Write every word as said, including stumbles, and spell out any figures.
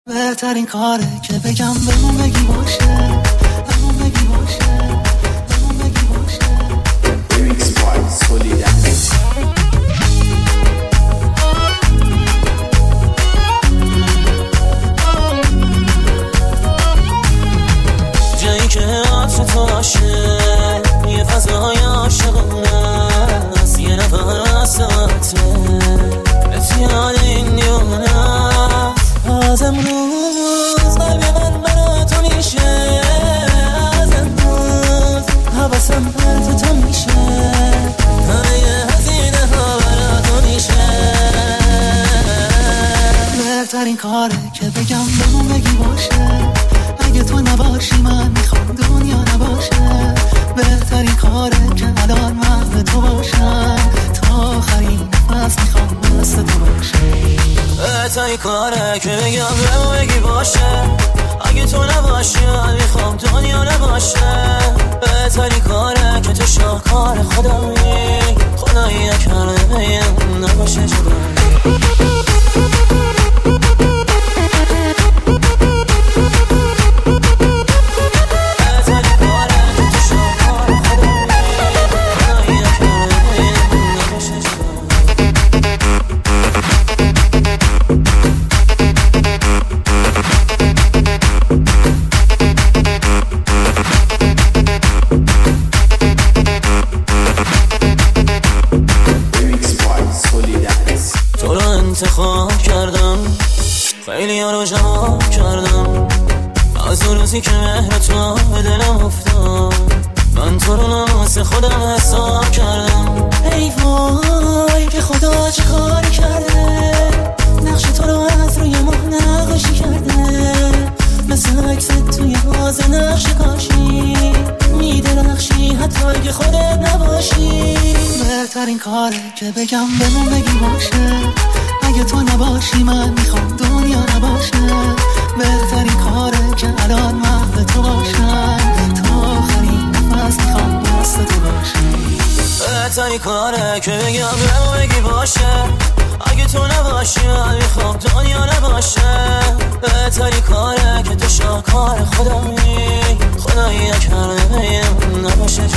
بهترین کاره که بگم بهمون بگی باشه، بهمون بگی باشه، بهمون بگی باشه. Remix by Solidaris. جایی که عطر تو باشه، یه فضای عاشقونه است، یه نفس عطره بهت یاد این دیونه است. از امروز قلب من برا تو میشه، از امروز حواسم پر تو میشه، همه هزینه ها برا تو میشه. بهترین کاره که بگم بهمون بگی باشه، اگه تو نباشی من میخوام دنیا نباشه. بهترین کاره که الان من تو باشم، تا آخرین نفس میخوام دست تو باشه. بهترین کاره که بگم بهمون بگی باشه، اگه تو نباشی من میخوام دنیا نباشه. بهترین کاره که تو شاهکار خدایی، خدایی نکرده بگم نباشه جدا. انتخاب کردم، خیلی ها رو جمع کردم، از اون روزی که مهر تو به دلم افتاد، من تو رو ناموس خودم حساب کردم. ای وای که خدا چه کاری کرده، نقش تو رو از روی ماه نقاشی کرده، مثل عکست توی باز نقش کاشی میدرخشی حتی اگه خودت نباشی. بهترین کاره که بگم بهمون بگی باشه، اگه تو نباشی من میخوام دنیا نباشه. بهترین کاره که الان من به تو باشم، تا آخرین نفس میخوام دست تو باشی. بهترین کاره که بگم بهمون بگی باشه، اگه تو نباشی من میخوام دنیا نباشه. بهترین کاره که تو شاهکار خدایی، خدایی نکرده بگم نباشه.